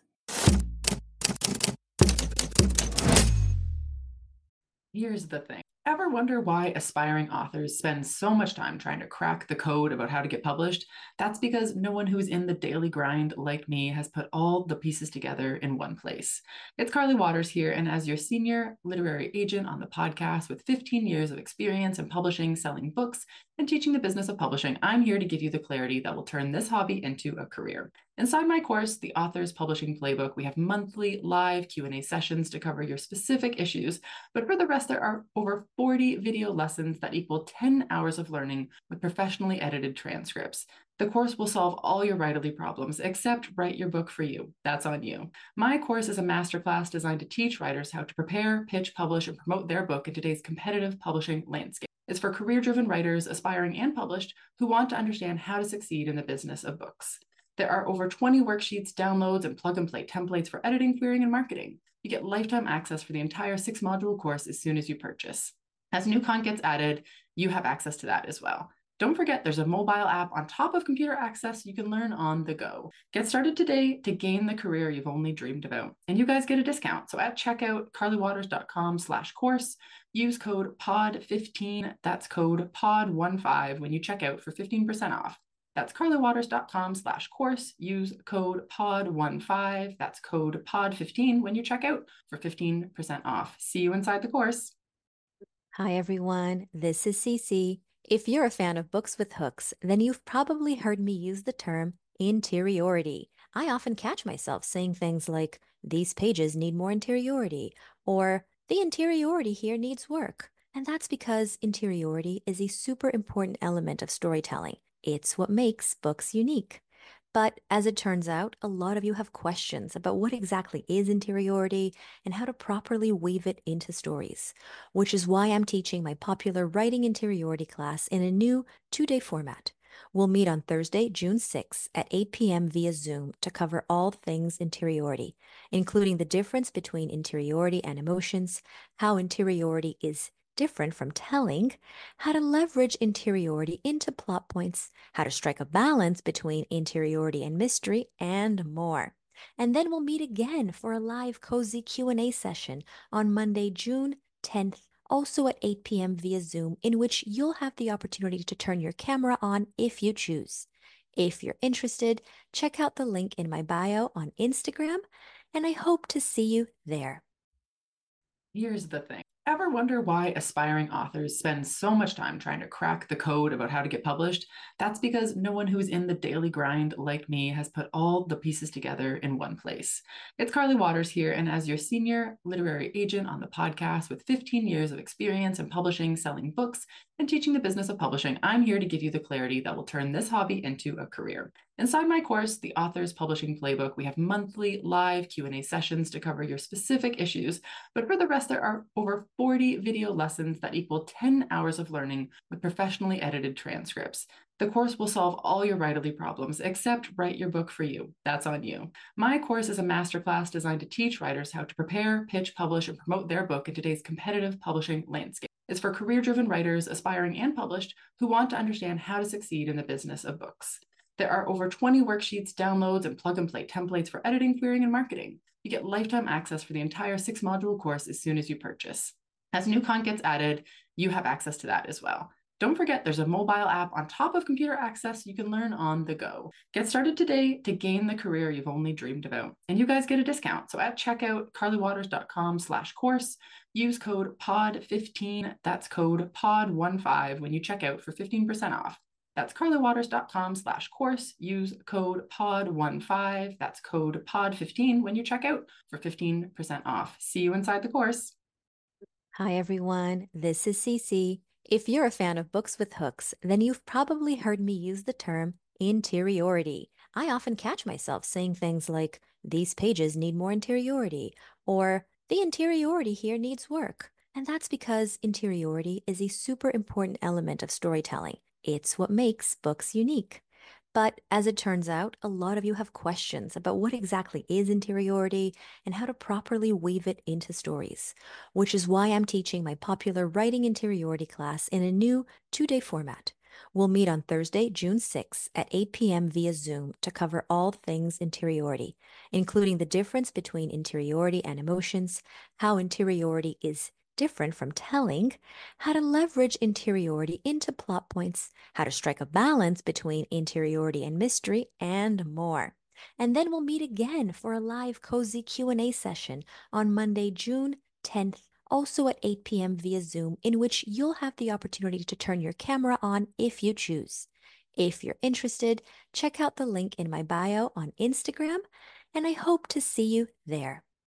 Here's the thing. Ever wonder why aspiring authors spend so much time trying to crack the code about how to get published? That's because no one who's in the daily grind like me has put all the pieces together in one place. It's Carly Waters here, and as your senior literary agent on the podcast with fifteen years of experience in publishing, selling books, and teaching the business of publishing, I'm here to give you the clarity that will turn this hobby into a career. Inside my course, The Author's Publishing Playbook, we have monthly live Q and A sessions to cover your specific issues, but for the rest, there are over forty video lessons that equal ten hours of learning with professionally edited transcripts. The course will solve all your writerly problems, except write your book for you. That's on you. My course is a masterclass designed to teach writers how to prepare, pitch, publish, and promote their book in today's competitive publishing landscape. It's for career-driven writers, aspiring and published, who want to understand how to succeed in the business of books. There are over twenty worksheets, downloads, and plug-and-play templates for editing, querying, and marketing. You get lifetime access for the entire six-module course as soon as you purchase. As new content gets added, you have access to that as well. Don't forget, there's a mobile app on top of computer access you can learn on the go. Get started today to gain the career you've only dreamed about. And you guys get a discount. So at checkout, carlywaters.com slash course, use code P O D fifteen. That's code P O D fifteen when you check out for fifteen percent off. That's carlywaters.com slash course. Use code P O D fifteen. That's code P O D fifteen when you check out for fifteen percent off. See you inside the course. Hi, everyone. This is Cece. If you're a fan of books with hooks, then you've probably heard me use the term interiority. I often catch myself saying things like, these pages need more interiority, or the interiority here needs work. And that's because interiority is a super important element of storytelling. It's what makes books unique. But as it turns out, a lot of you have questions about what exactly is interiority and how to properly weave it into stories, which is why I'm teaching my popular Writing Interiority class in a new two-day format. We'll meet on Thursday, June sixth at eight p.m. via Zoom to cover all things interiority, including the difference between interiority and emotions, how interiority is different from telling, how to leverage interiority into plot points, how to strike a balance between interiority and mystery, and more. And then we'll meet again for a live cozy Q and A session on Monday, June tenth, also at eight p.m. via Zoom, in which you'll have the opportunity to turn your camera on if you choose. If you're interested, check out the link in my bio on Instagram, and I hope to see you there. Here's the thing. Ever wonder why aspiring authors spend so much time trying to crack the code about how to get published? That's because no one who's in the daily grind like me has put all the pieces together in one place. It's Carly Waters here, and as your senior literary agent on the podcast with fifteen years of experience in publishing, selling books, and teaching the business of publishing, I'm here to give you the clarity that will turn this hobby into a career. Inside my course, The Author's Publishing Playbook, we have monthly live Q and A sessions to cover your specific issues, but for the rest, there are over forty video lessons that equal ten hours of learning with professionally edited transcripts. The course will solve all your writerly problems, except write your book for you. That's on you. My course is a masterclass designed to teach writers how to prepare, pitch, publish, and promote their book in today's competitive publishing landscape. It's for career-driven writers, aspiring and published, who want to understand how to succeed in the business of books. There are over twenty worksheets, downloads, and plug-and-play templates for editing, querying, and marketing. You get lifetime access for the entire six-module course as soon as you purchase. As new content gets added, you have access to that as well. Don't forget, there's a mobile app on top of computer access you can learn on the go. Get started today to gain the career you've only dreamed about. And you guys get a discount. So at checkout, carlywaters.com slash course, use code P O D fifteen. That's code P O D fifteen when you check out for fifteen percent off. That's carlywaters.com slash course. Use code P O D fifteen. That's code P O D fifteen when you check out for fifteen percent off. See you inside the course. Hi, everyone. This is Cece. If you're a fan of books with hooks, then you've probably heard me use the term interiority. I often catch myself saying things like, these pages need more interiority, or the interiority here needs work. And that's because interiority is a super important element of storytelling. It's what makes books unique. But as it turns out, a lot of you have questions about what exactly is interiority and how to properly weave it into stories, which is why I'm teaching my popular Writing Interiority class in a new two-day format. We'll meet on Thursday, June sixth at eight p.m. via Zoom to cover all things interiority, including the difference between interiority and emotions, how interiority is different from telling, how to leverage interiority into plot points, how to strike a balance between interiority and mystery, and more. And then we'll meet again for a live cozy Q and A session on Monday, June tenth, also at eight p.m. via Zoom, in which you'll have the opportunity to turn your camera on if you choose. If you're interested, check out the link in my bio on Instagram, and I hope to see you there.